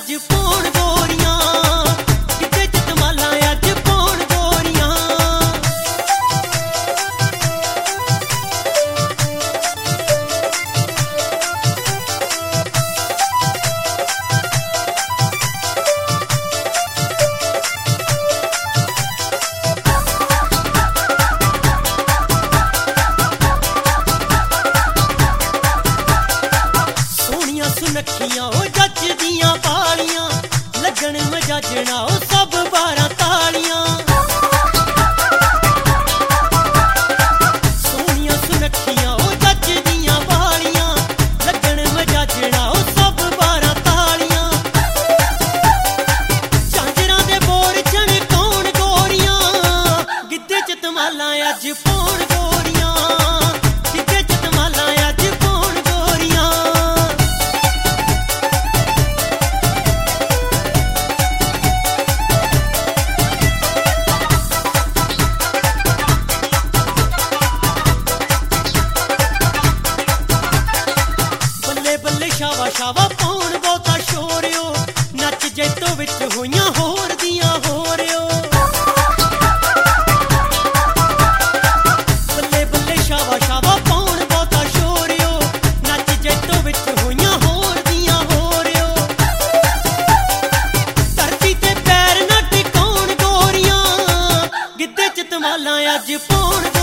अज पौन गोरियां किते च धमाला अज पौन गोरियां। सोहणियां सुनखियां ओ जज दियां बालियां लगन मजाजना ओ सब 12 तालियां। सोहणियां सुनखियां ओ जज दियां बालियां लगन मजाजना ओ सब 12 तालियां। झांजरां दे बोर झणकाउण गोरियां गिद्धे च धमाला अज पौन गोरियां गिद्धे च धमाला अज पौन गोरियां। शावा शावा पौन बहुता शोरियो नच जैतो विच होइयां होर दियां होरियो। बल्ले बल्ले शावा शावा पौन बहुता शोरियो नच जैतो विच होइयां होर दियां होरियो। धरती ते पैर ना टिकाउण गोरियां गिद्धे च धमाला अज पौन